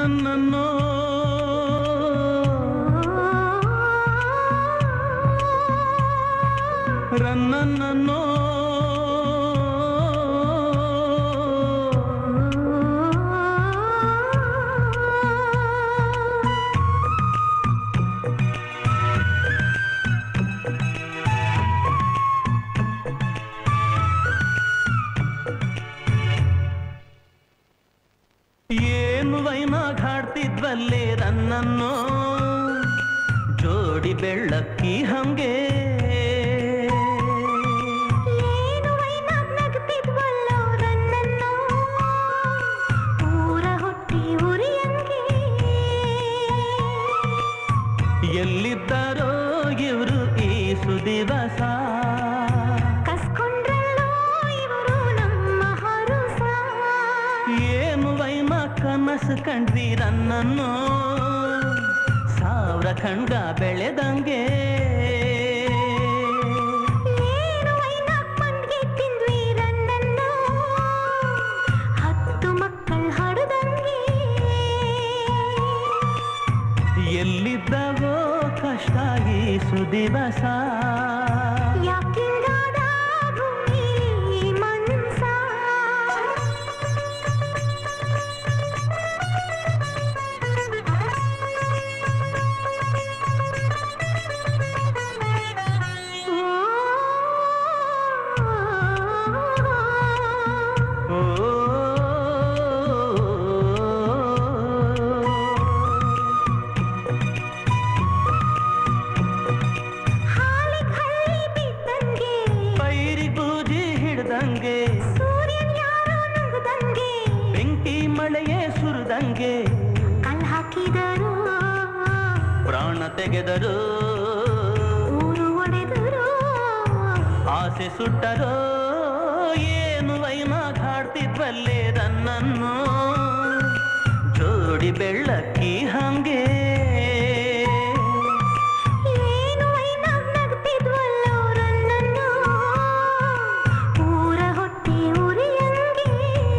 ರನ್ನನ್ನೋ ರನ್ನನ್ನೋ ಏನು ವೈನಾಗ್ ಹಾಡ್ತಿದ್ವಲ್ಲೇ ರನ್ನನ್ನೋ ಜೋಡಿ ಬೆಳ್ಳಕ್ಕಿ ಹಂಗೆ ಏನು ವೈನಾಗ್ ನಗ್ತಿದ್ವಲ್ಲೋ ರನ್ನನ್ನೋ ಊರ ಹೊಟ್ಟಿ ಉರಿಯಂಗೆ ಎಲ್ಲಿದ್ದಾರೋ ಇವರು ಈ ಸುದಿವಸ ಕಸ್ಕೊಂಡ್ರಲ್ಲೋ ಇವರು ನಮ್ಮ ಹರುಸ ಏನು ವೈನಾ ಕನಸು ಕಂಡ್ವಿ ರನ್ನನ್ನೋ ಸಾವಿರ ಖಂಡ ಬೆಳೆದಂಗೆ ಏನು ವೈನಾಗ್ ಮಂಡ್ಗೆ ತಿಂದ್ವಿ ರನ್ನನ್ನೋ 10 ಮಕ್ಕಳು ಹಡದಂಗೆ ಎಲ್ಲಿದ್ದಾವೋ ಕಷ್ಟ ಈ ಸುದಿವಸ ಯಾಕಿಂಗಾದ ಭೂಮಿಲಿ ಮನ್ಸ ಹಾಲಿಗ್ ಹಳ್ಳಿ ಬಿದ್ದಂಗೆ ಪೈರಿ ಬೂಜಿ ಹಿಡ್ದಂಗೆ ಸೂರ್ಯನ್ ಯಾರೋ ನುಗ್ದಂಗೆ ಬೆಂಕಿ ಮಳೆಯೇ ಸುರಿದಂಗೆ ಕಲ್ ಹಾಕಿದರು ಪ್ರಾಣ ತೆಗೆದರು ಊರು ಒಡೆದರು ಆಸೆ ಸುಟ್ಟರೋ ಏನು ವೈನಾಗ್ ಹಾಡ್ತಿದ್ವಲ್ಲೇ ರನ್ನನ್ನೋ ಜೋಡಿ ಬೆಳ್ಳಕ್ಕಿ ಹಂಗೆ ಏನು ವೈನಾಗ್ ನಗ್ತಿದ್ವಲ್ಲೋ ರನ್ನನ್ನೋ ಊರ ಹೊಟ್ಟಿ ಉರಿಯಂಗೆ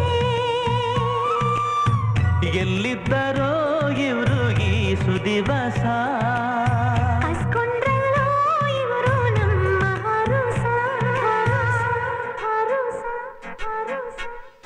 ಎಲ್ಲಿದ್ದಾರೋ ಇವರು ಈ ಸುದಿವಸ ಕಸ್ಕೊಂಡ್ರಲ್ಲೋ ಇವರು ನಮ್ಮ ಹರುಸ ಹರುಸ ಹರುಸ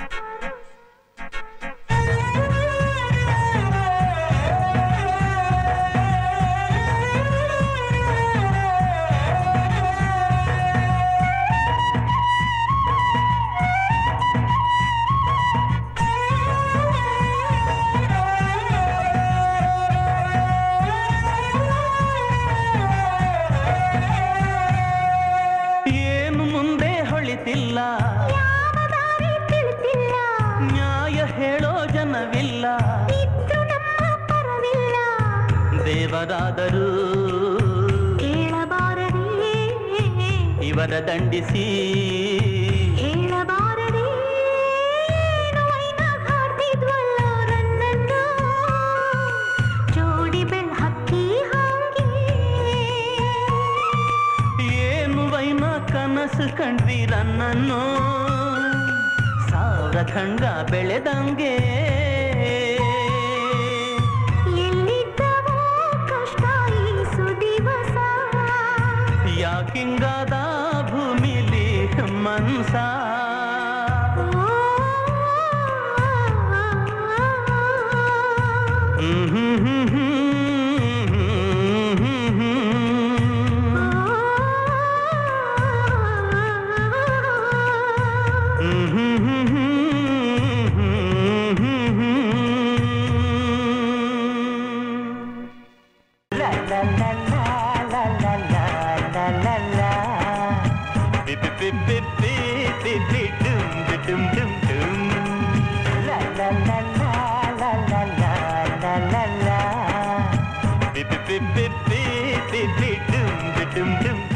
ಏನು ಮುಂದೆ ಹೊಳಿತಿಲ್ಲ ಯಾವ ದಾರಿ ತಿಳಿತಿಲ್ಲ ನ್ಯಾಯ ಹೇಳೋ ಜನವಿಲ್ಲ ಇದ್ದು ನಮ್ಮ ಪರವಿಲ್ಲ ದೇವರಾದರೂ ಕೇಳಬಾರದೇ ಇವರ ದಂಡಿಸಿ ಹೇಳಬಾರದೇ ಏನು ವೈನಾಗ್ ಹಾಡ್ತಿದ್ವಲ್ಲೋ ರನ್ನನ್ನೋ ಜೋಡಿ ಬೆಳ್ ಹಕ್ಕಿ ಹಾಗೆ ಏನು ವೈನಾ ಕನಸು ಕಂಡ್ವಿ ರನ್ನನ್ನೋ ಸಾವಿರ ಖಂಡ ಬೆಳೆದಂಗೆ ಎಲ್ಲಿದ್ದವೋ ಕಷ್ಟ ಈ ಸುದಿವಸ ಯಾಕಿಂಗಾದ ಭೂಮಿಲಿ ಮನ್ಸ dum dum